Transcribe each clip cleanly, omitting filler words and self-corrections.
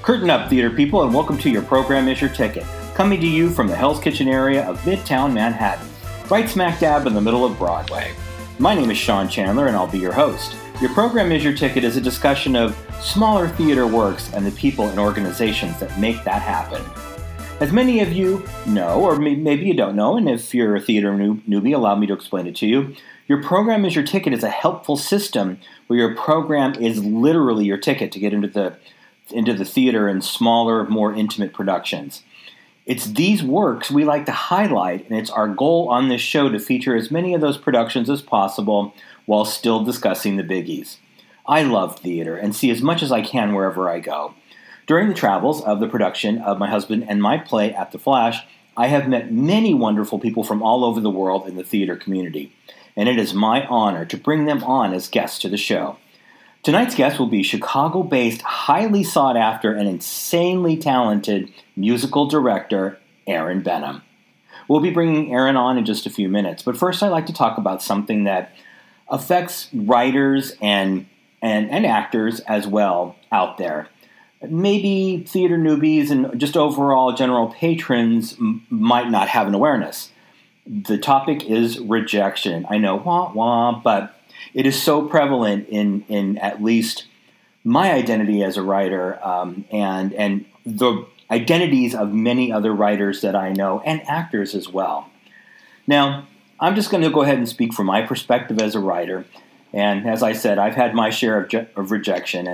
Curtain up, theater people, and welcome to Your Program Is Your Ticket, coming to you from the Hell's Kitchen area of Midtown Manhattan, right smack dab in the middle of Broadway. My name is Sean Chandler, and I'll be your host. Your Program Is Your Ticket is a discussion of smaller theater works and the people and organizations that make that happen. As many of you know, or maybe you don't know, and if you're a theater newbie, allow me to explain it to you. Your Program Is Your Ticket is a helpful system where your program is literally your ticket to get into the theater and smaller, more intimate productions. It's these works we like to highlight, and it's our goal on this show to feature as many of those productions as possible while still discussing the biggies. I love theater and see as much as I can wherever I go. During the travels of the production of my husband and my play At the Flash, I have met many wonderful people from all over the world in the theater community, and it is my honor to bring them on as guests to the show. Tonight's guest will be Chicago-based, highly sought-after, and insanely talented musical director Aaron Benham. We'll be bringing Aaron on in just a few minutes, but first I'd like to talk about something that affects writers and actors as well out there. Maybe theater newbies and just overall general patrons might not have an awareness. The topic is rejection. I know, but it is so prevalent in at least my identity as a writer and the identities of many other writers that I know and actors as well. Now, I'm just going to go ahead and speak from my perspective as a writer. And as I said, I've had my share of rejection,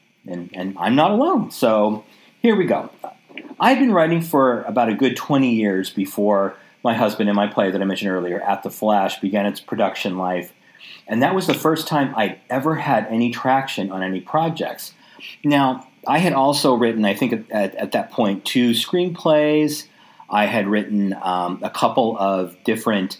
and I'm not alone. So here we go. I've been writing for about a good 20 years before my husband and my play that I mentioned earlier, At the Flash, began its production life. And that was the first time I'd ever had any traction on any projects. Now, I had also written, I think at that point, 2 screenplays. I had written a couple of different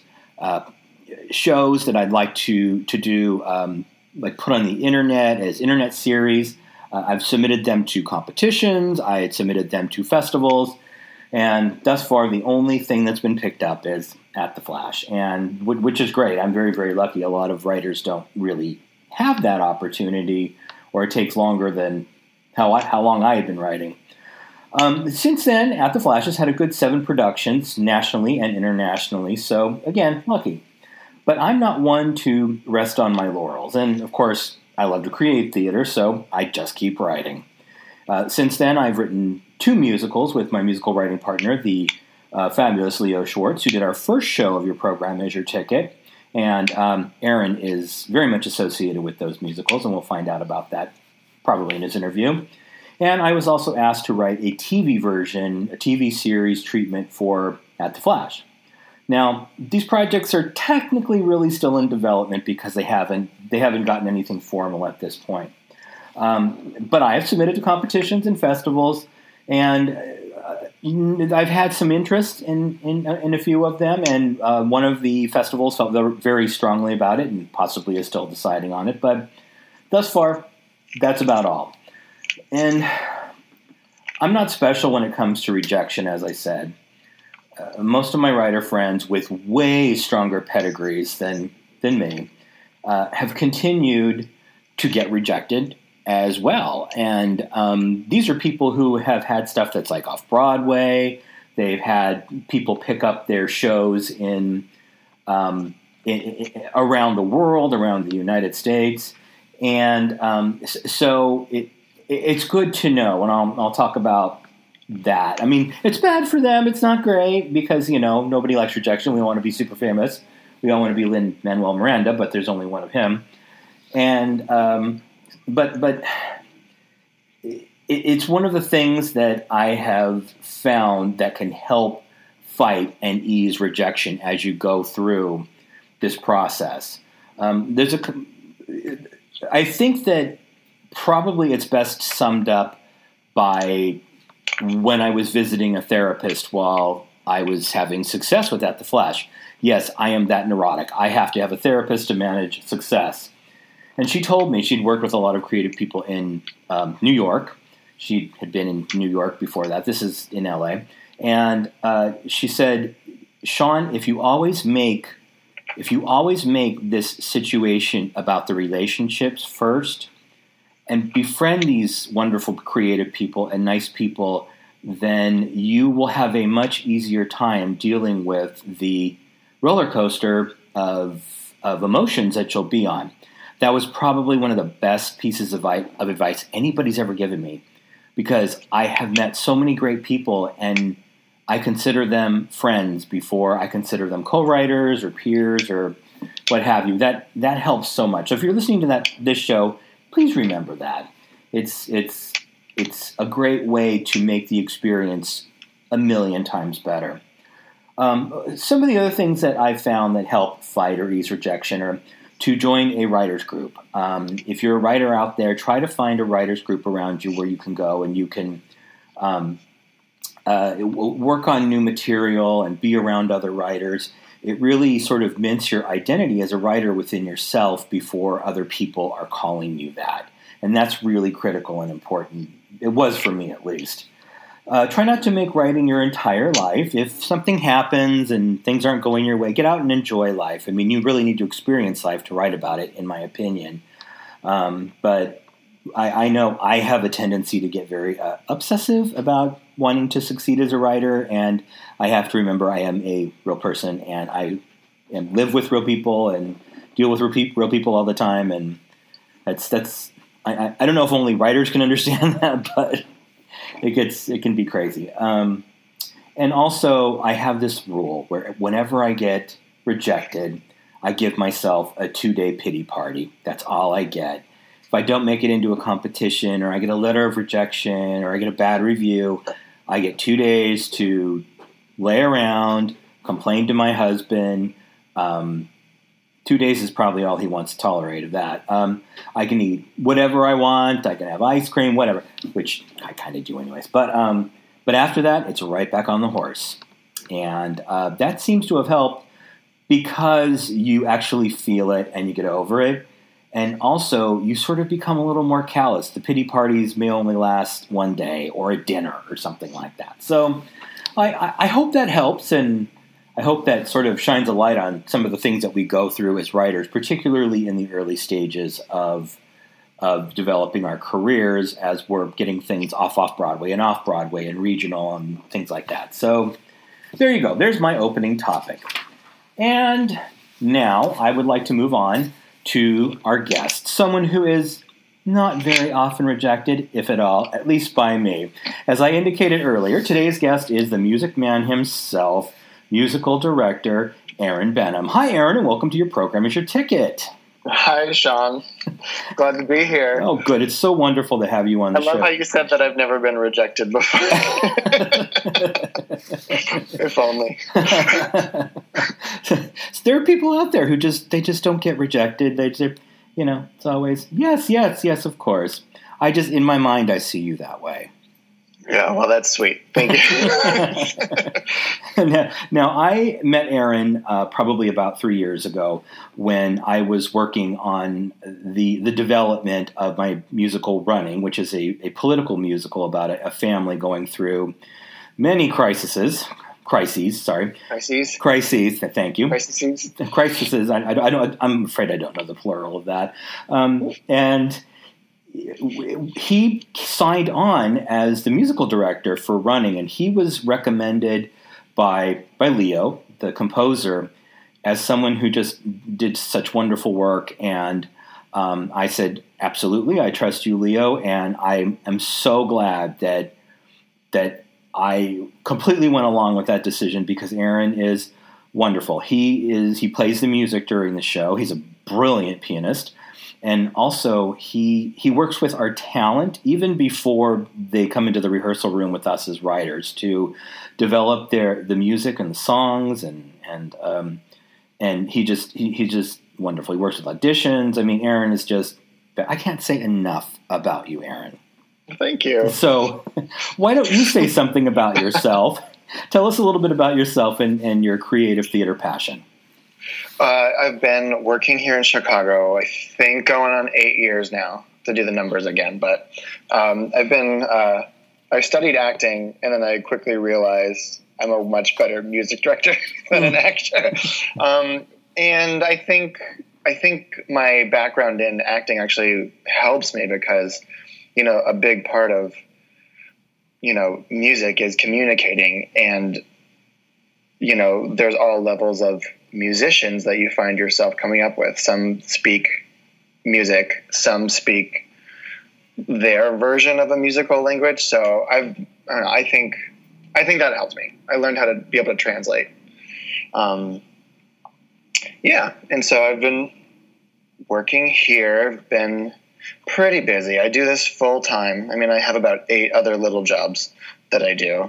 shows that I'd like to do, like put on the internet as internet series. I've submitted them to competitions. I had submitted them to festivals. And thus far, the only thing that's been picked up is At the Flash, and which is great. I'm very, very lucky. A lot of writers don't really have that opportunity, or it takes longer than how long I had been writing. Since then, At the Flash has had a good 7 productions, nationally and internationally, so again, lucky. But I'm not one to rest on my laurels, and of course, I love to create theater, so I just keep writing. Since then, I've written 2 musicals with my musical writing partner, the fabulous Leo Schwartz, who did our first show of Your Program Is Your Ticket. And Aaron is very much associated with those musicals, and we'll find out about that probably in his interview. And I was also asked to write a TV version, a TV series treatment for At the Flash. Now, these projects are technically really still in development because they haven't gotten anything formal at this point. But I have submitted to competitions and festivals, and I've had some interest in a few of them, and one of the festivals felt very strongly about it and possibly is still deciding on it. But thus far, that's about all. And I'm not special when it comes to rejection, as I said. Most of my writer friends with way stronger pedigrees than me have continued to get rejected as well. And these are people who have had stuff that's like off Broadway. They've had people pick up their shows in around the world, around the United States. And so it's good to know, and I'll talk about that. I mean, it's bad for them. It's not great because, nobody likes rejection. We want to be super famous. We all want to be Lin-Manuel Miranda, but there's only one of him. And But it's one of the things that I have found that can help fight and ease rejection as you go through this process. I think that probably it's best summed up by when I was visiting a therapist while I was having success with At the Flash. Yes, I am that neurotic. I have to have a therapist to manage success. And she told me she'd worked with a lot of creative people in New York. She had been in New York before that. This is in LA. And she said, Sean, if you always make this situation about the relationships first, and befriend these wonderful creative people and nice people, then you will have a much easier time dealing with the roller coaster of emotions that you'll be on. That was probably one of the best pieces of advice anybody's ever given me, because I have met so many great people, and I consider them friends before I consider them co-writers or peers or what have you. That helps so much. So if you're listening to this show, please remember that. It's a great way to make the experience a million times better. Some of the other things that I've found that help fight or ease rejection are to join a writer's group. If you're a writer out there, try to find a writer's group around you where you can go and you can work on new material and be around other writers. It really sort of mints your identity as a writer within yourself before other people are calling you that. And that's really critical and important. It was for me, at least. Try not to make writing your entire life. If something happens and things aren't going your way, get out and enjoy life. I mean, you really need to experience life to write about it, in my opinion. But I know I have a tendency to get very obsessive about wanting to succeed as a writer, and I have to remember I am a real person, and I live with real people and deal with real people all the time, and that's I don't know if only writers can understand that, but it can be crazy. And also, I have this rule where whenever I get rejected, I give myself a 2-day pity party. That's all I get. If I don't make it into a competition, or I get a letter of rejection, or I get a bad review, I get 2 days to lay around, complain to my husband. 2 days is probably all he wants to tolerate of that. I can eat whatever I want. I can have ice cream, whatever, which I kind of do anyways. But after that, it's right back on the horse. And that seems to have helped because you actually feel it and you get over it. And also, you sort of become a little more callous. The pity parties may only last one day or a dinner or something like that. So I hope that helps, and I hope that sort of shines a light on some of the things that we go through as writers, particularly in the early stages of developing our careers as we're getting things off-Broadway and off-Broadway and regional and things like that. So there you go. There's my opening topic. And now I would like to move on to our guest, someone who is not very often rejected, if at all, at least by me. As I indicated earlier, today's guest is the Music Man himself, musical director Aaron Benham. Hi, Aaron, and welcome to your program. Is Your Ticket? Hi, Sean. Glad to be here. Oh, good. It's so wonderful to have you on the show. I love how you said that I've never been rejected before. If only. There are people out there who just don't get rejected. It's always, yes, of course. In my mind, I see you that way. Yeah, well, that's sweet. Thank you. Now, I met Aaron probably about 3 years ago when I was working on the development of my musical Running, which is a political musical about a family going through many crises. Thank you. Crises. I'm afraid I don't know the plural of that. And he signed on as the musical director for Running, and he was recommended by Leo, the composer, as someone who just did such wonderful work. And I said, absolutely, I trust you, Leo, and I am so glad that I completely went along with that decision, because Aaron is wonderful. He plays the music during the show. He's a brilliant pianist. And also, he works with our talent even before they come into the rehearsal room with us as writers to develop the music and the songs, and he's just wonderful. He works with auditions. I mean, Aaron is just, I can't say enough about you, Aaron. Thank you. So why don't you say something about yourself? Tell us a little bit about yourself and your creative theater passion. I've been working here in Chicago, I think going on 8 years now, to do the numbers again. But I studied acting, and then I quickly realized I'm a much better music director than an actor. And I think I think my background in acting actually helps me because, a big part of, music is communicating, and, there's all levels of musicians that you find yourself coming up with. Some speak music, some speak their version of a musical language. So I think that helps me. I learned how to be able to translate. And so I've been working here. I've been pretty busy. I do this full time. I mean, I have about 8 other little jobs that I do.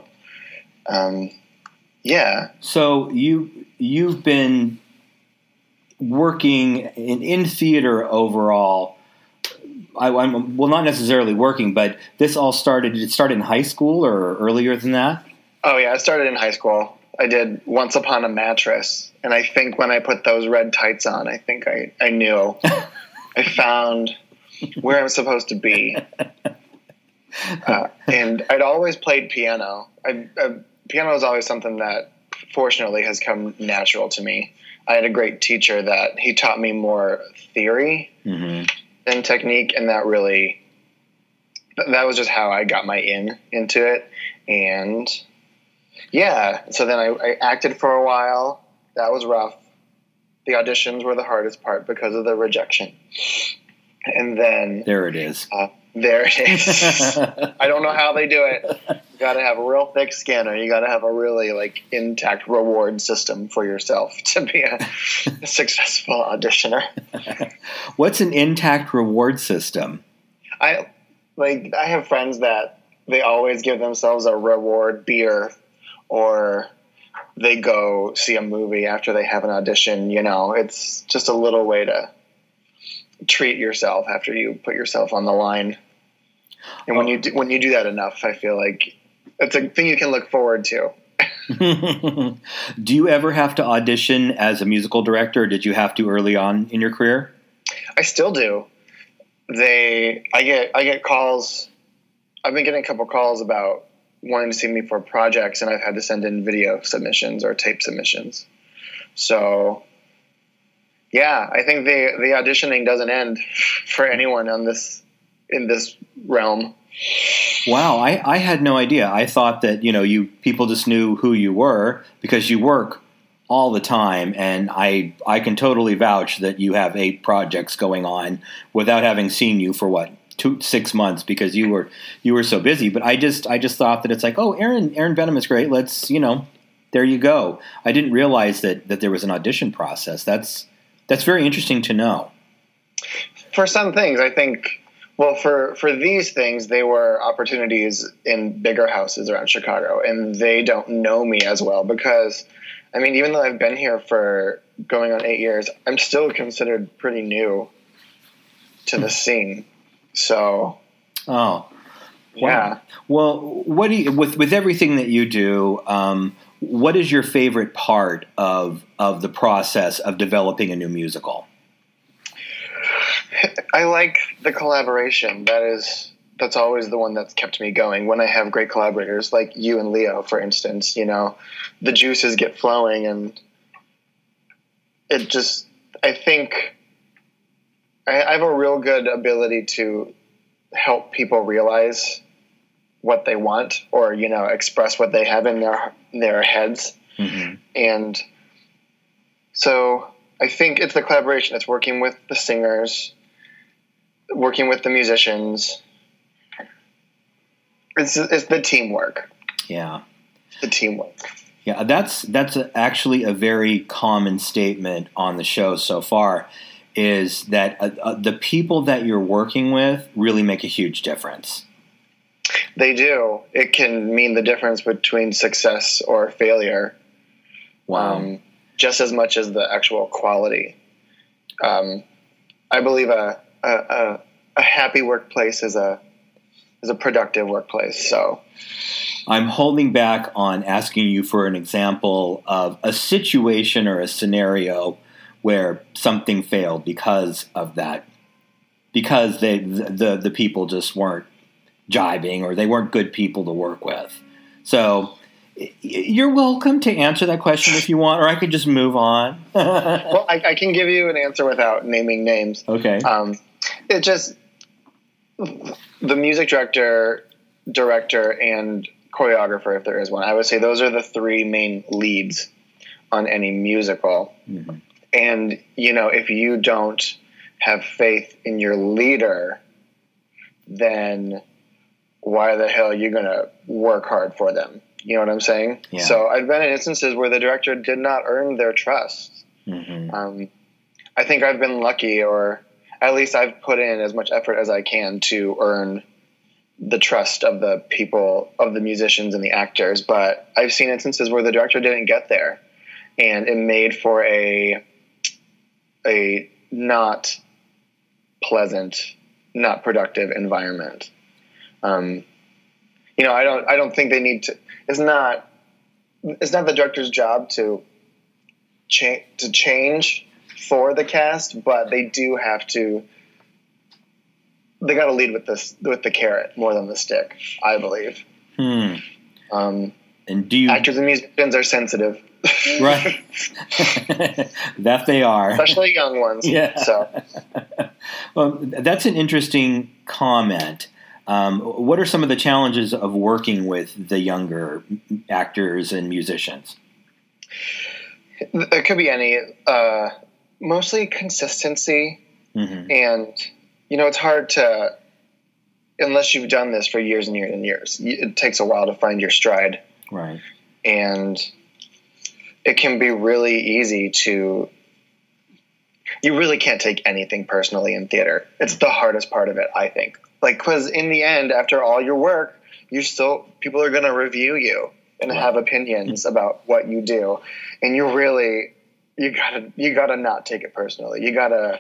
So you've been working in theater overall. I'm not necessarily working, but it started in high school or earlier than that? Oh yeah, I started in high school. I did Once Upon a Mattress, and I think when I put those red tights on, I think I knew. I found where I'm supposed to be. And I'd always played piano. Piano is always something that fortunately has come natural to me. I had a great teacher that he taught me more theory than technique, and that was just how I got my into it. And so then I acted for a while. That was rough. The auditions were the hardest part because of the rejection. And then there it is. There it is. I don't know how they do it. You got to have a real thick skin, or you got to have a really intact reward system for yourself to be a successful auditioner. What's an intact reward system? I have friends that they always give themselves a reward beer, or they go see a movie after they have an audition. It's just a little way to treat yourself after you put yourself on the line. And when you do that enough, I feel like it's a thing you can look forward to. Do you ever have to audition as a musical director? Or did you have to early on in your career? I still do. I get calls. I've been getting a couple calls about wanting to see me for projects, and I've had to send in video submissions or tape submissions. So yeah, I think the auditioning doesn't end for anyone in this realm. Wow, I had no idea. I thought that people just knew who you were because you work all the time, and I can totally vouch that you have 8 projects going on without having seen you for 6 months because you were so busy. But I just thought that it's like, oh, Aaron Benham is great. Let's there you go. I didn't realize that there was an audition process. That's very interesting to know. For some things, I think. Well, for these things, they were opportunities in bigger houses around Chicago, and they don't know me as well because, I mean, even though I've been here for going on 8 years, I'm still considered pretty new to the scene. So, yeah. Well, what do you, with everything that you do, what is your favorite part of the process of developing a new musical? I like the collaboration. That's always the one that's kept me going. When I have great collaborators like you and Leo, for instance, the juices get flowing, and it just, I think I have a real good ability to help people realize what they want, or, express what they have in their heads. Mm-hmm. And so I think it's the collaboration. It's working with the singers, working with the musicians. It's the teamwork. Yeah. The teamwork. Yeah, that's actually a very common statement on the show so far, is that the people that you're working with really make a huge difference. They do. It can mean the difference between success or failure. Wow. Just as much as the actual quality. I believe a happy workplace is a productive workplace. So I'm holding back on asking you for an example of a situation or a scenario where something failed because of that, because the people just weren't jiving, or they weren't good people to work with. So You're welcome to answer that question if you want, or I could just move on. Well, I can give you an answer without naming names. Okay. It just the music director, and choreographer, if there is one. I would say those are the three main leads on any musical. Mm-hmm. And, if you don't have faith in your leader, then why the hell are you going to work hard for them? You know what I'm saying? Yeah. So I've been in instances where the director did not earn their trust. Mm-hmm. I think I've been lucky, or at least I've put in as much effort as I can to earn the trust of the people, of the musicians and the actors. But I've seen instances where the director didn't get there, and it made for a not pleasant, not productive environment. I don't think they need to. It's not the director's job to change for the cast, but they do have to. They got to lead with the carrot more than the stick, I believe. And actors and musicians are sensitive, right? That they are, especially young ones. Yeah. So, well, that's an interesting comment. What are some of the challenges of working with the younger actors and musicians? It could be any. Mostly consistency, mm-hmm. and it's hard to, unless you've done this for years and years and years. It takes a while to find your stride, right? And it can be really easy to. You really can't take anything personally in theater. It's the hardest part of it, I think. Because in the end, after all your work, people are going to review you and have opinions about what you do, and you gotta not take it personally. You gotta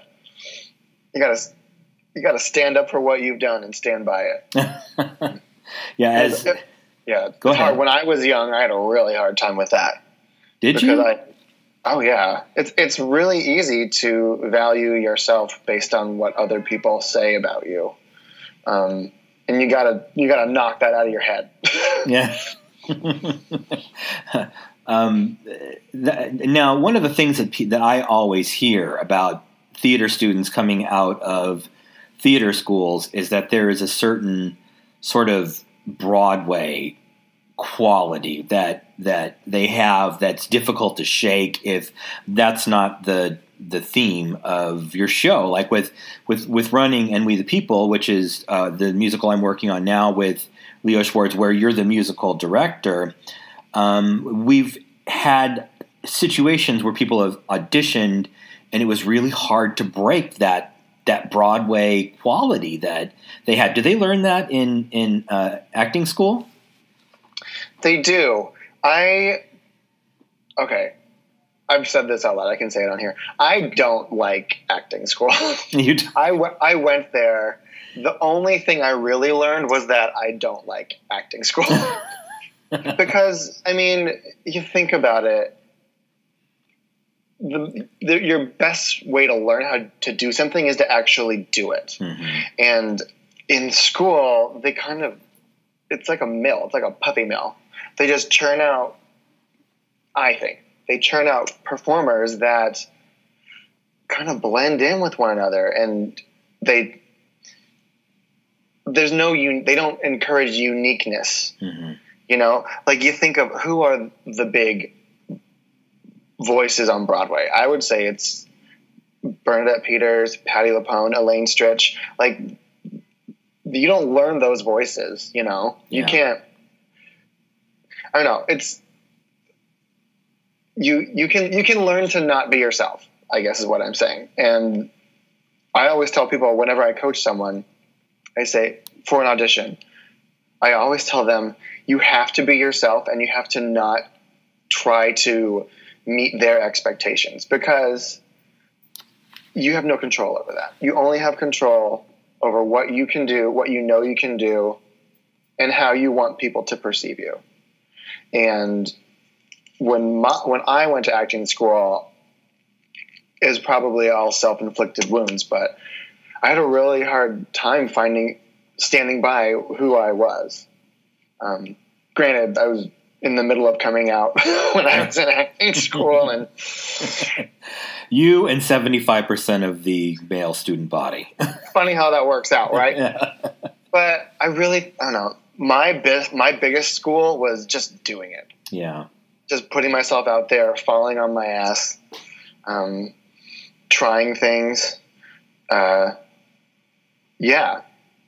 stand up for what you've done and stand by it. Yeah. Go ahead. Hard. When I was young, I had a really hard time with that. Did you? Oh yeah. It's really easy to value yourself based on what other people say about you. And you gotta knock that out of your head. Yeah. Now, one of the things that I always hear about theater students coming out of theater schools is that there is a certain sort of Broadway quality that they have that's difficult to shake if that's not the theme of your show. Like with running And We the People, which is the musical I'm working on now with Leo Schwartz, where you're the musical director. We've had situations where people have auditioned and it was really hard to break that Broadway quality that they had. Did they learn that in acting school? They do. Okay. I've said this out loud. I can say it on here. I don't like acting school. I went there. The only thing I really learned was that I don't like acting school. Because, you think about it, your best way to learn how to do something is to actually do it. Mm-hmm. And in school, it's like a mill. It's like a puppy mill. They just churn out performers that kind of blend in with one another, and they don't encourage uniqueness. Mm-hmm. You think of who are the big voices on Broadway. I would say it's Bernadette Peters, Patti LuPone, Elaine Stritch. You don't learn those voices, You can't. I don't know. It's you can learn to not be yourself, I guess is what I'm saying. And I always tell people whenever I coach someone, I say for an audition, I always tell them you have to be yourself and you have to not try to meet their expectations, because you have no control over that. You only have control over what you can do, what you know you can do, and how you want people to perceive you. And when I went to acting school, it was probably all self-inflicted wounds, but I had a really hard time standing by who I was. Granted, I was in the middle of coming out when I was in acting school. And you and 75% of the male student body. Funny how that works out, right? Yeah. But I don't know. My biggest school was just doing it. Yeah. Just putting myself out there, falling on my ass, trying things. Yeah.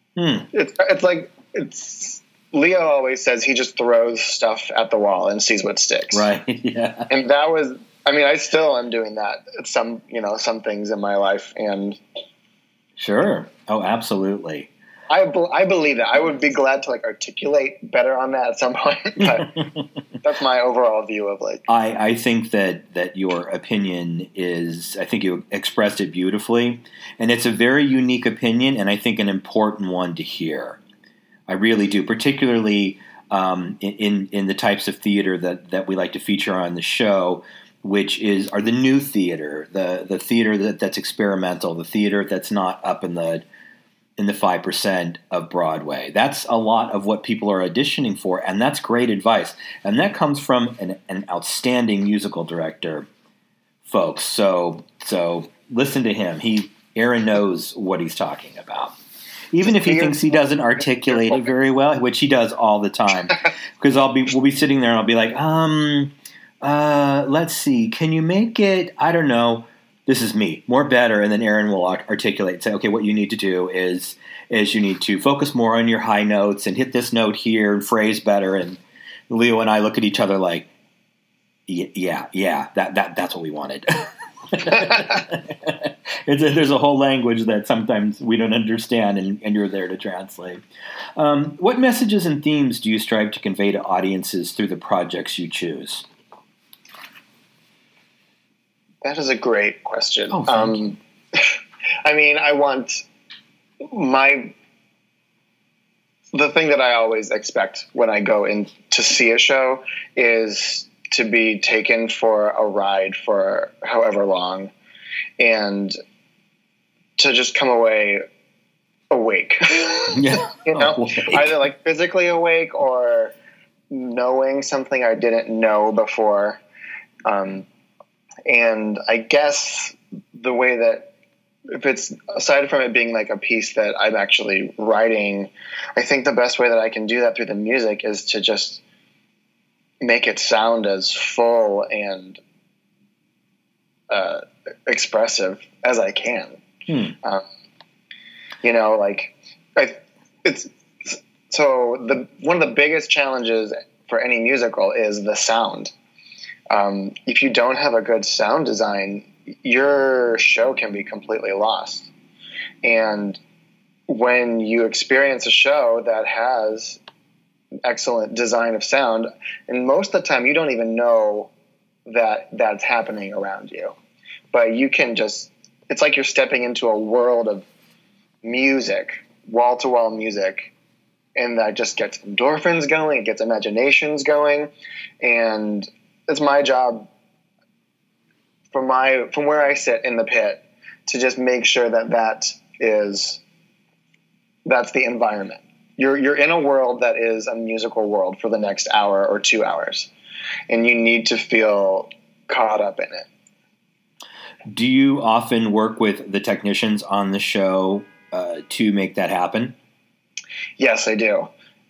It's Leo always says he just throws stuff at the wall and sees what sticks. Right. Yeah. And that was, I still am doing that at some things in my life. And sure. Oh, absolutely. I believe that. I would be glad to articulate better on that at some point, but that's my overall view of I think that your opinion is, I think you expressed it beautifully, and it's a very unique opinion, and I think an important one to hear. I really do, particularly in the types of theater that we like to feature on the show, which are the new theater, the theater that's experimental, the theater that's not up in the 5% of Broadway. That's a lot of what people are auditioning for, and that's great advice. And that comes from an outstanding musical director, folks. So listen to him. Aaron knows what he's talking about. Even if he thinks he doesn't articulate it very well, which he does all the time. Because we'll be sitting there and I'll be like, let's see, can you make it, I don't know, this is me, more better, and then Aaron will articulate and say, okay, what you need to do is you need to focus more on your high notes and hit this note here and phrase better. And Leo and I look at each other like, yeah, that's what we wanted. There's a whole language that sometimes we don't understand, and you're there to translate. What messages and themes do you strive to convey to audiences through the projects you choose? That is a great question. Oh, thank you. I want the thing that I always expect when I go in to see a show is to be taken for a ride for however long and to just come away awake. Yeah. Either physically awake or knowing something I didn't know before. And I guess the way that, if it's aside from it being a piece that I'm actually writing, I think the best way that I can do that through the music is to just make it sound as full and expressive as I can. One of the biggest challenges for any musical is the sound. If you don't have a good sound design, your show can be completely lost. And when you experience a show that has excellent design of sound, and most of the time you don't even know that that's happening around you, but you can it's like you're stepping into a world of music, wall-to-wall music, and that just gets endorphins going, it gets imaginations going, and it's my job from where I sit in the pit to just make sure that's the environment. You're in a world that is a musical world for the next hour or 2 hours, and you need to feel caught up in it. Do you often work with the technicians on the show to make that happen? Yes, I do.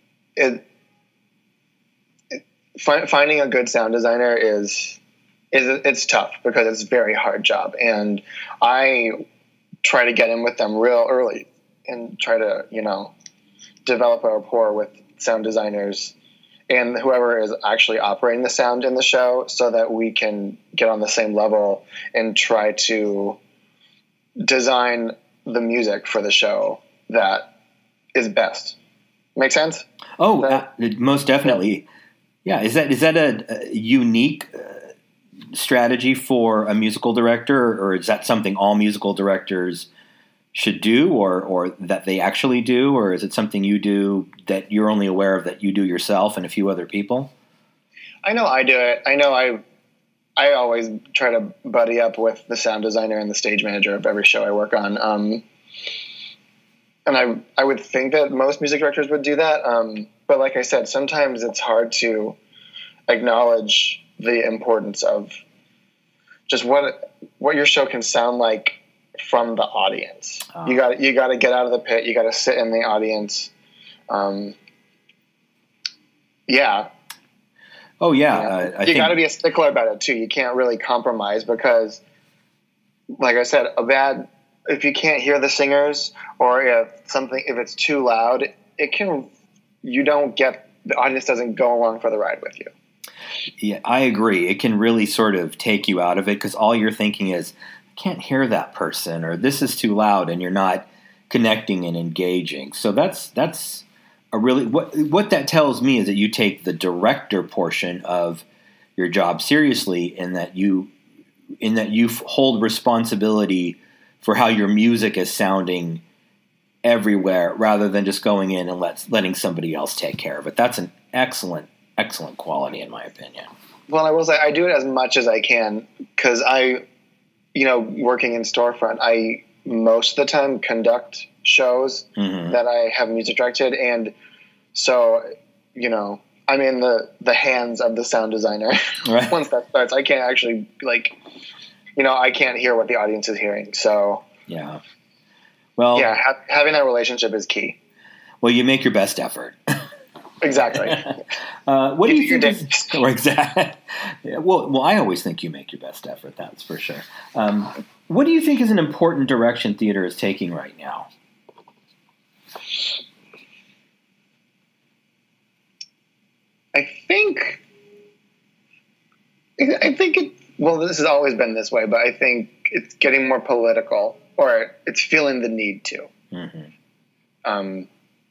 Finding a good sound designer it's tough because it's a very hard job, and I try to get in with them real early and try to develop a rapport with sound designers and whoever is actually operating the sound in the show, so that we can get on the same level and try to design the music for the show that is best. Make sense? Oh, most definitely. Yeah. Is that a unique strategy for a musical director, or is that something all musical directors should do, or that they actually do, or is it something you do that you're only aware of that you do yourself and a few other people? I know I do it. I know I always try to buddy up with the sound designer and the stage manager of every show I work on. And I would think that most music directors would do that. But like I said, sometimes it's hard to acknowledge the importance of just what your show can sound like from the audience. You got to get out of the pit. You got to sit in the audience. Yeah. Oh yeah. You got to be a stickler about it too. You can't really compromise because, like I said, if you can't hear the singers or if it's too loud, the audience doesn't go along for the ride with you. Yeah, I agree. It can really sort of take you out of it because all you're thinking is, I can't hear that person, or this is too loud, and you're not connecting and engaging. So that's a really what that tells me is that you take the director portion of your job seriously, in that you hold responsibility for how your music is sounding everywhere, rather than just going in and letting somebody else take care of it. That's an excellent quality, in my opinion. Well, I will say I do it as much as I can because working in storefront, I most of the time conduct shows that I have music directed, and so I'm in the hands of the sound designer. Right. Once that starts, I can't actually I can't hear what the audience is hearing. So yeah, well, yeah, having that relationship is key. Well, you make your best effort. Exactly. What do you think? Exactly. Well, I always think you make your best effort. That's for sure. What do you think is an important direction theater is taking right now? I think this has always been this way, but I think it's getting more political, or it's feeling the need to. Mm-hmm.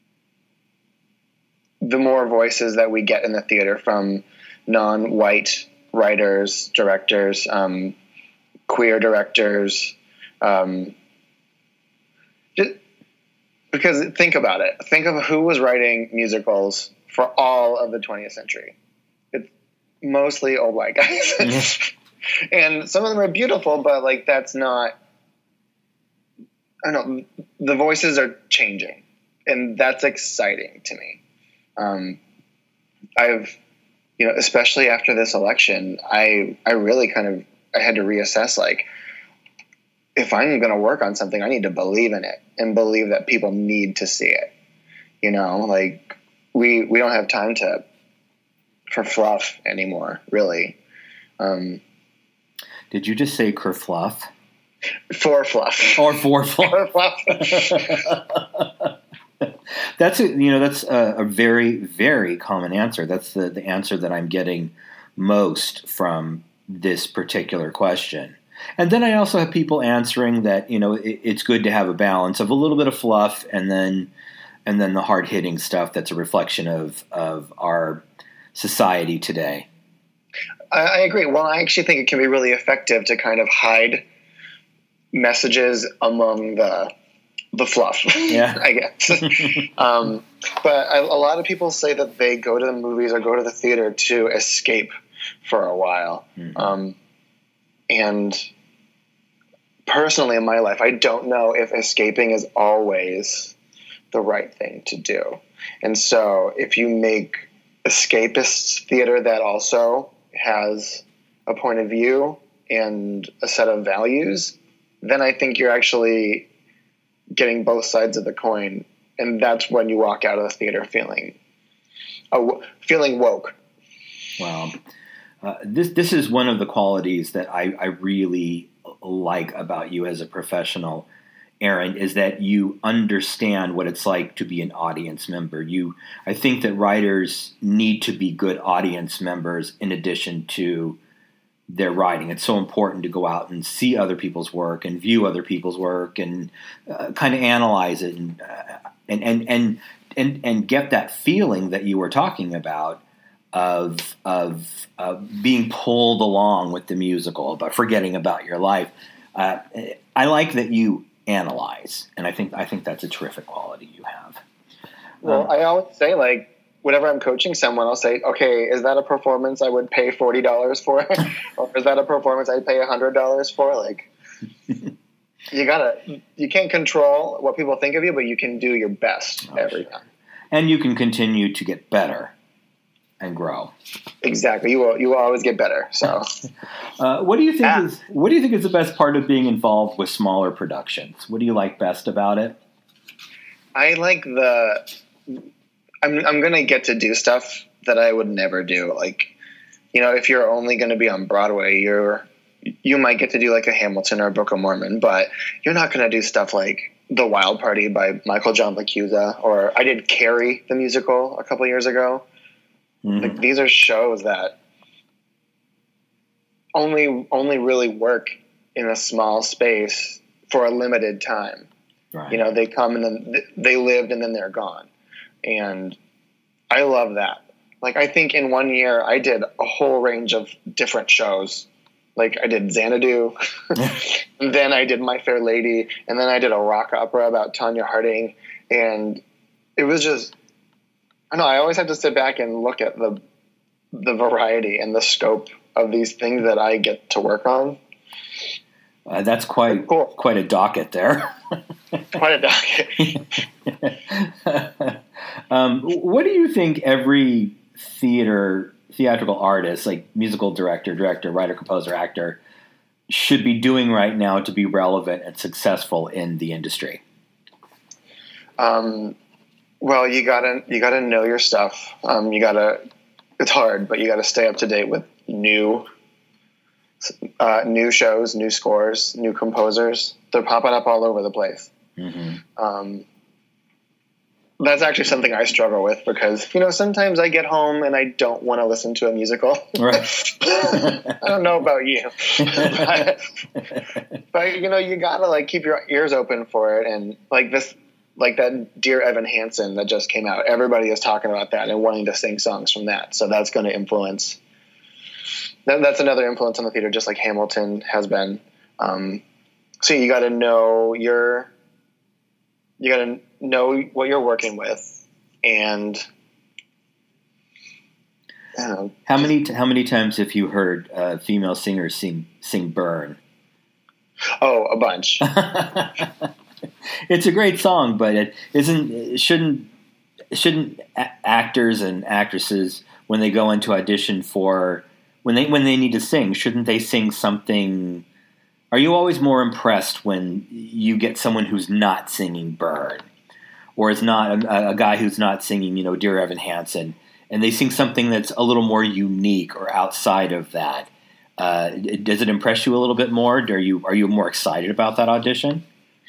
The more voices that we get in the theater from non-white writers, directors, queer directors, because think about it. Think of who was writing musicals for all of the 20th century. It's mostly old white guys. Mm-hmm. And some of them are beautiful, but that's not, I don't know, the voices are changing, and that's exciting to me. Especially after this election, I really I had to reassess, if I'm going to work on something, I need to believe in it and believe that people need to see it. We don't have time for fluff anymore, really. Did you just say kerfluff? For fluff. Or for fluff. For fluff. That's a very, very common answer. That's the answer that I'm getting most from this particular question. And then I also have people answering that, it's good to have a balance of a little bit of fluff and then the hard-hitting stuff that's a reflection of our society today. I agree. Well, I actually think it can be really effective to kind of hide messages among the fluff, yeah. I guess. But a lot of people say that they go to the movies or go to the theater to escape for a while. Mm-hmm. And personally in my life, I don't know if escaping is always the right thing to do. And so if you make escapist theater that also has a point of view and a set of values, then I think you're actually getting both sides of the coin, and that's when you walk out of the theater feeling woke. Wow, this is one of the qualities that I really like about you as a professional, Aaron, is that you understand what it's like to be an audience member. I think that writers need to be good audience members in addition to their writing. It's so important to go out and see other people's work and view other people's work and kind of analyze it and get that feeling that you were talking about of being pulled along with the musical, but forgetting about your life. I like that you analyze, and I think that's a terrific quality you have. Well, I always say, whenever I'm coaching someone, I'll say, okay, is that a performance I would pay $40 for? Or is that a performance I'd pay $100 for? You can't control what people think of you, but you can do your best every time. And you can continue to get better. and grow. Exactly. You will always get better. So, what do you think is the best part of being involved with smaller productions? What do you like best about it? I like I'm going to get to do stuff that I would never do. Like, if you're only going to be on Broadway, you might get to do like a Hamilton or a Book of Mormon, but you're not going to do stuff like The Wild Party by Michael John LaChiusa, or I did Carrie the musical a couple years ago. Mm-hmm. Like, these are shows that only really work in a small space for a limited time. Right. They come and then they lived and then they're gone. And I love that. Like, I think in 1 year I did a whole range of different shows. Like, I did Xanadu, and then I did My Fair Lady, and then I did a rock opera about Tonya Harding. And it was just, I don't know, I always have to sit back and look at the variety and the scope of these things that I get to work on. That's quite a docket there. Quite a docket. What do you think every theatrical artist, like musical director, writer, composer, actor, should be doing right now to be relevant and successful in the industry? Well, you gotta know your stuff. It's hard, but you gotta stay up to date with new shows, new scores, new composers. They're popping up all over the place. Mm-hmm. That's actually something I struggle with because, sometimes I get home and I don't want to listen to a musical. Right. I don't know about you, but you gotta keep your ears open for it. And that Dear Evan Hansen that just came out, everybody is talking about that and wanting to sing songs from that. So that's going to influence. That's another influence on the theater, just like Hamilton has been. So you got to know what you're working with, and I don't know. How many times have you heard female singers sing "Burn"? Oh, a bunch. It's a great song, but it isn't. Shouldn't actors and actresses, when they go into audition for when they need to sing, shouldn't they sing something? Are you always more impressed when you get someone who's not singing "Burn"? Or is not a guy who's not singing, Dear Evan Hansen, and they sing something that's a little more unique or outside of that? Does it impress you a little bit more? Are you more excited about that audition?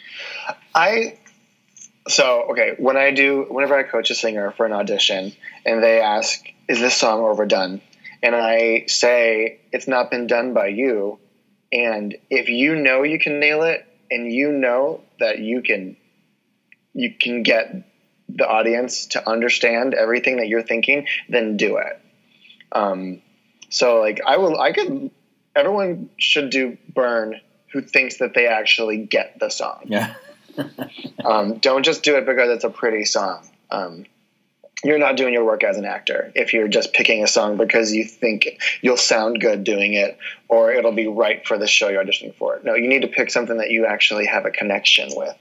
Whenever I coach a singer for an audition and they ask, "Is this song overdone?" and I say, "It's not been done by you," and if you can nail it and that you can get the audience to understand everything that you're thinking, then do it. Everyone should do "Burn" who thinks that they actually get the song. Yeah. Don't just do it because it's a pretty song. You're not doing your work as an actor if you're just picking a song because you think you'll sound good doing it or it'll be right for the show you're auditioning for. No, you need to pick something that you actually have a connection with.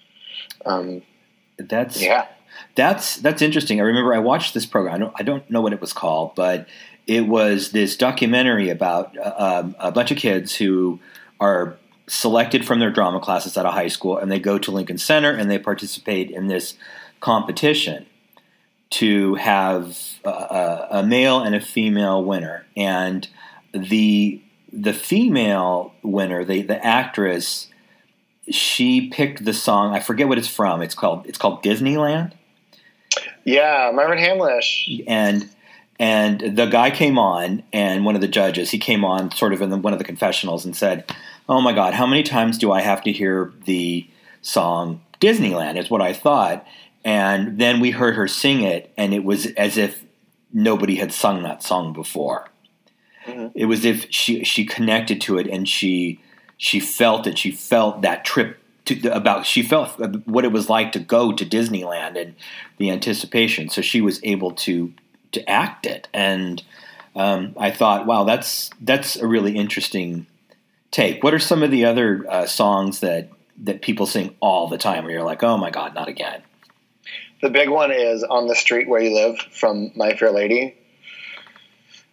That's interesting. I remember I watched this program. I don't know what it was called, but it was this documentary about a bunch of kids who are selected from their drama classes out of high school, and they go to Lincoln Center and they participate in this competition to have a male and a female winner. And the female winner, the actress, she picked the song. I forget what it's from. It's called Disneyland. Yeah, Marvin Hamlish. And the guy came on, and one of the judges, he came on sort of in one of the confessionals and said, "Oh my God, how many times do I have to hear the song Disneyland?" is what I thought. And then we heard her sing it, and it was as if nobody had sung that song before. Mm-hmm. It was as if she connected to it, and she felt it. She felt that trip she felt what it was like to go to Disneyland and the anticipation. So she was able to act it. And I thought, wow, that's a really interesting take. What are some of the other songs that people sing all the time where you're like, oh my God, not again? The big one is "On the Street Where You Live" from My Fair Lady.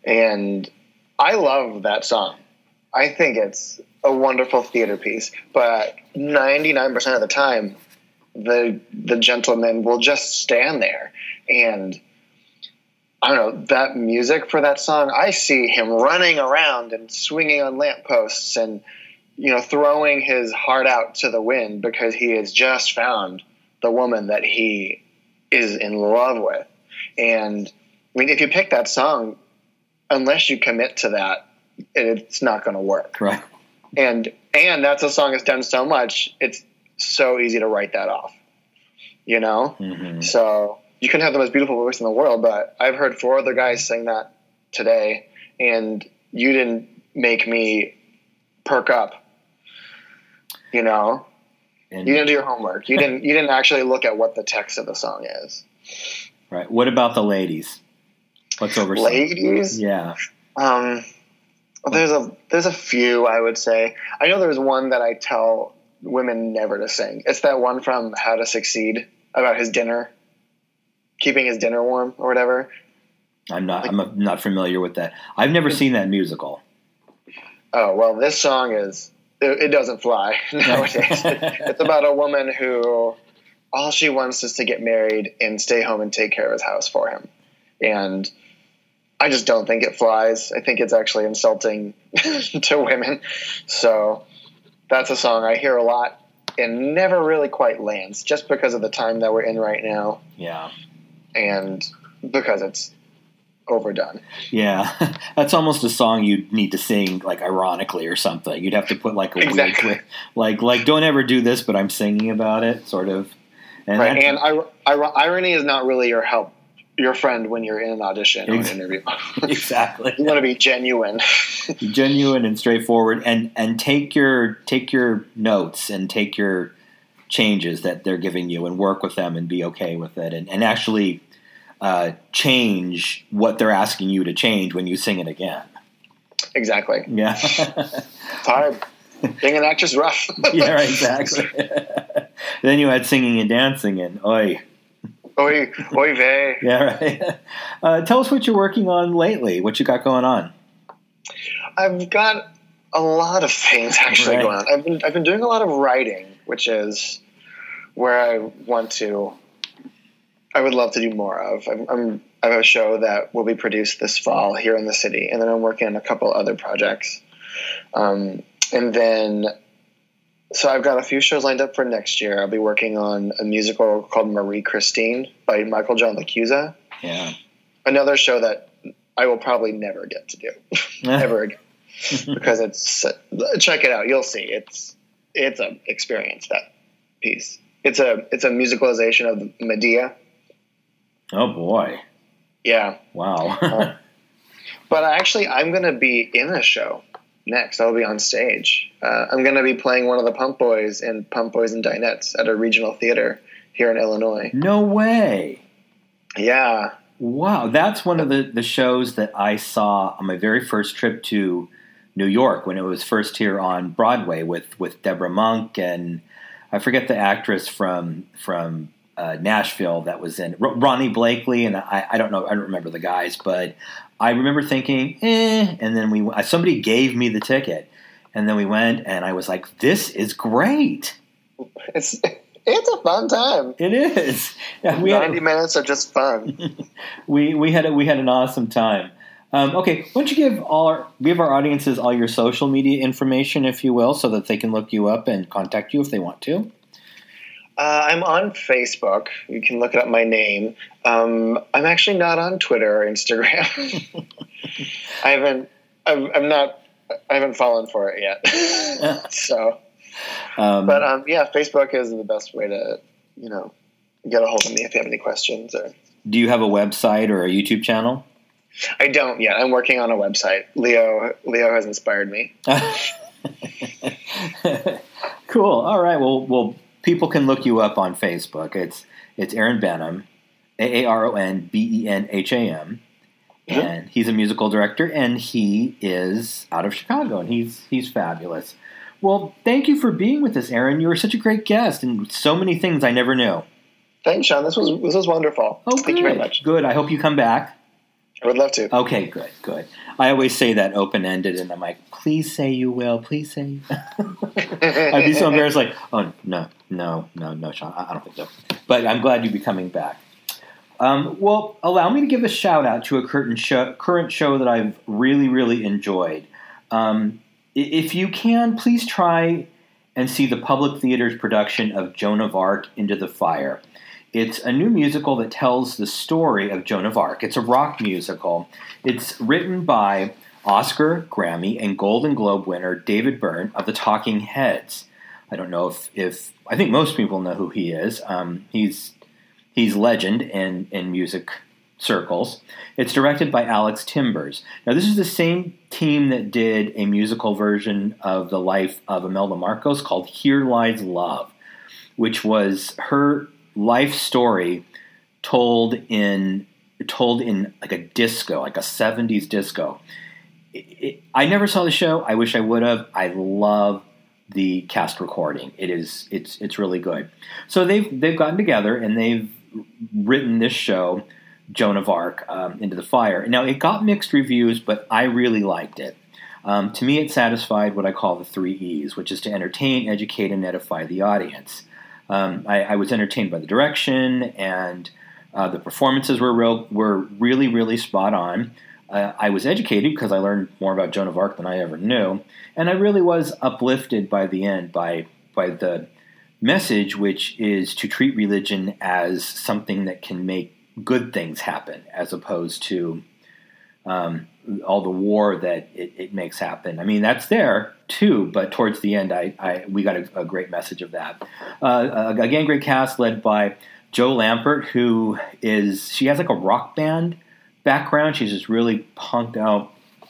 And I love that song. I think it's a wonderful theater piece, but 99% of the time, the gentleman will just stand there. And I don't know, that music for that song, I see him running around and swinging on lampposts and, throwing his heart out to the wind because he has just found the woman that he is in love with. And I mean, if you pick that song, unless you commit to that, it's not going to work. Right. And that's a song that's done so much, it's so easy to write that off, Mm-hmm. So you can have the most beautiful voice in the world, but I've heard 4 other guys sing that today, and you didn't make me perk up, And you didn't do your homework. You didn't actually look at what the text of the song is. Right. What about the ladies? What's over? Ladies? Yeah. There's a few, I would say. I know there's one that I tell women never to sing. It's that one from How to Succeed about his dinner, keeping his dinner warm or whatever. I'm not familiar with that. I've never seen that musical. Oh, well, this song it doesn't fly nowadays. It's about a woman who all she wants is to get married and stay home and take care of his house for him. And I just don't think it flies. I think it's actually insulting to women. So that's a song I hear a lot and never really quite lands, just because of the time that we're in right now. Yeah. And because it's overdone. Yeah. That's almost a song you'd need to sing like ironically or something. You'd have to put like a exactly. weird, like don't ever do this, but I'm singing about it, sort of. And right. And irony is not really your friend when you're in an audition or an interview. Exactly. You want to be genuine. Genuine and straightforward, and take your notes and take your changes that they're giving you and work with them and be okay with it and actually change what they're asking you to change when you sing it again. Exactly. Yeah. It's hard. Being an actor's rough. Yeah, right, exactly. Then you had singing and dancing and oi. Oy vey. Yeah, right. Tell us what you're working on lately. What you got going on? I've got a lot of things actually going on. I've been doing a lot of writing, which is where I would love to do more of. I have a show that will be produced this fall here in the city, and then I'm working on a couple other projects. So I've got a few shows lined up for next year. I'll be working on a musical called Marie Christine by Michael John LaChiusa. Yeah. Another show that I will probably never get to do ever again. Because check it out. You'll see. It's an experience, that piece. It's a musicalization of Medea. Oh boy. Yeah. Wow. But actually, I'm going to be in a show next. I'll be on stage. I'm going to be playing one of the Pump Boys in Pump Boys and Dinettes at a regional theater here in Illinois. No way. Yeah. Wow. That's one of the shows that I saw on my very first trip to New York when it was first here on Broadway with Deborah Monk and I forget the actress from Nashville that was in Ronnie Blakely, and I don't know, I don't remember the guys, but I remember thinking, and then somebody gave me the ticket, and then we went, and I was like, this is great. It's a fun time. It is. Yeah, 90 minutes are just fun. we had an awesome time. Okay, why don't you give our audiences all your social media information, if you will, so that they can look you up and contact you if they want to. I'm on Facebook. You can look up my name. I'm actually not on Twitter or Instagram. I haven't fallen for it yet. So, yeah, Facebook is the best way to, get a hold of me if you have any questions. Or do you have a website or a YouTube channel? I don't yet. I'm working on a website. Leo has inspired me. Cool. All right. Well, people can look you up on Facebook. It's Aaron Benham, AARONBENHAM, and he's a musical director, and he is out of Chicago, and he's fabulous. Well, thank you for being with us, Aaron. You were such a great guest, and so many things I never knew. Thanks, Sean. This was wonderful. Oh, Thank you very much. Good. I hope you come back. I would love to. Okay, good. I always say that open-ended, and I'm like, please say you will. Please say you will. I'd be so embarrassed, like, oh, no, Sean, I don't think so. But I'm glad you'd be coming back. Well, allow me to give a shout-out to a current show that I've really, really enjoyed. If you can, please try and see the Public Theater's production of Joan of Arc, Into the Fire. It's a new musical that tells the story of Joan of Arc. It's a rock musical. It's written by Oscar, Grammy, and Golden Globe winner David Byrne of the Talking Heads. I don't know if I think most people know who he is. He's legend in music circles. It's directed by Alex Timbers. Now, this is the same team that did a musical version of the life of Imelda Marcos called Here Lies Love, which was her life story told in like a disco, like a 70s disco. I never saw the show. I wish I would have. I love the cast recording. It's really good. So they've gotten together and they've written this show, Joan of Arc, Into the Fire. Now, it got mixed reviews, but I really liked it. To me, it satisfied what I call the 3 E's, which is to entertain, educate, and edify the audience. I was entertained by the direction, and the performances were really, really spot on. I was educated because I learned more about Joan of Arc than I ever knew, and I really was uplifted by the end by the message, which is to treat religion as something that can make good things happen, as opposed to all the war that it makes happen. I mean, that's there too, but towards the end, we got a great message of that. Again, great cast led by Jo Lampert, she has like a rock band background. She's just really punked out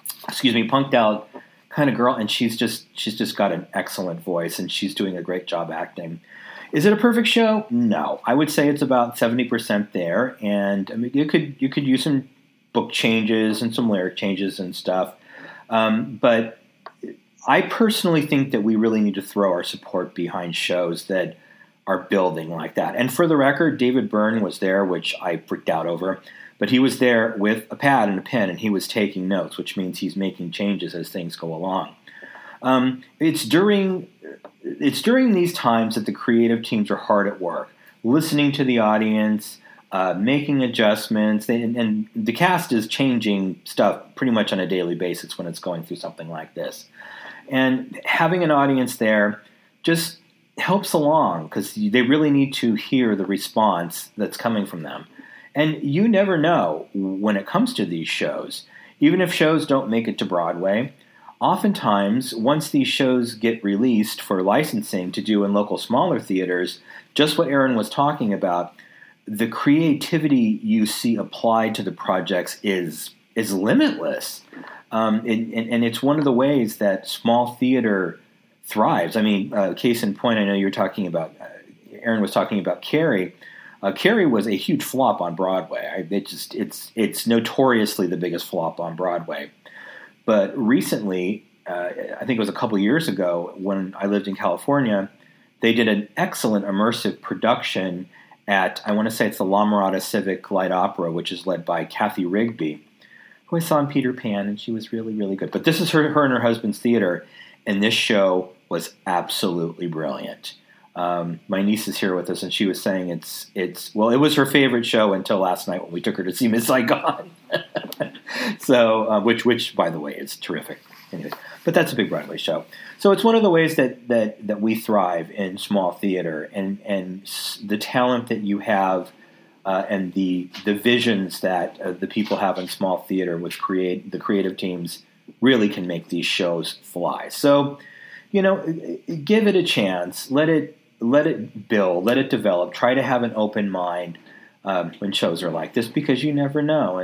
kind of girl, and she's just got an excellent voice, and she's doing a great job acting. Is it a perfect show? No. I would say it's about 70% there, and I mean, you could use some book changes and some lyric changes and stuff. But I personally think that we really need to throw our support behind shows that are building like that. And for the record, David Byrne was there, which I freaked out over. But he was there with a pad and a pen, and he was taking notes, which means he's making changes as things go along. It's during these times that the creative teams are hard at work, listening to the audience, making adjustments, and the cast is changing stuff pretty much on a daily basis when it's going through something like this. And having an audience there just helps along because they really need to hear the response that's coming from them. And you never know when it comes to these shows. Even if shows don't make it to Broadway, oftentimes, once these shows get released for licensing to do in local smaller theaters, just what Aaron was talking about, the creativity you see applied to the projects is limitless. And it's one of the ways that small theater thrives. I mean, case in point, I know you're talking about, Aaron was talking about Carrie. Carrie was a huge flop on Broadway. It's notoriously the biggest flop on Broadway. But recently, I think it was a couple years ago when I lived in California, they did an excellent immersive production at, I want to say it's the La Mirada Civic Light Opera, which is led by Kathy Rigby, who I saw in Peter Pan, and she was really, really good. But this is her and her husband's theater, and this show was absolutely brilliant. My niece is here with us, and she was saying it was her favorite show until last night when we took her to see Miss Saigon. So, which by the way is terrific. Anyway, but that's a big Broadway show. So it's one of the ways that we thrive in small theater, and the talent that you have, and the visions that the people have in small theater, which create the creative teams, really can make these shows fly. So, give it a chance. Let it build, let it develop. Try to have an open mind when shows are like this, because you never know.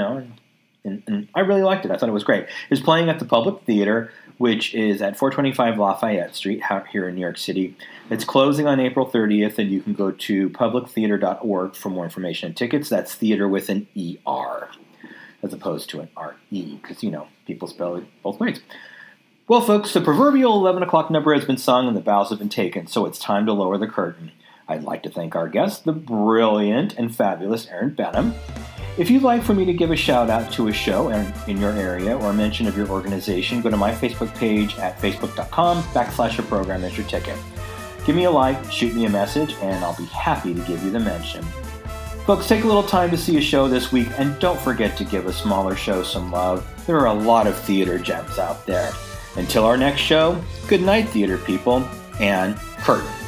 And I really liked it. I thought it was great. It's playing at the Public Theater, which is at 425 Lafayette Street here in New York City. It's closing on April 30th, and you can go to publictheater.org for more information and tickets. That's theater with an E-R, as opposed to an R-E, because, people spell it both ways. Well, folks, the proverbial 11 o'clock number has been sung and the bows have been taken, so it's time to lower the curtain. I'd like to thank our guest, the brilliant and fabulous Aaron Benham. If you'd like for me to give a shout out to a show in your area or a mention of your organization, go to my Facebook page at facebook.com/a program is your ticket. Give me a like, shoot me a message, and I'll be happy to give you the mention. Folks, take a little time to see a show this week, and don't forget to give a smaller show some love. There are a lot of theater gems out there. Until our next show, good night, theater people, and curtain.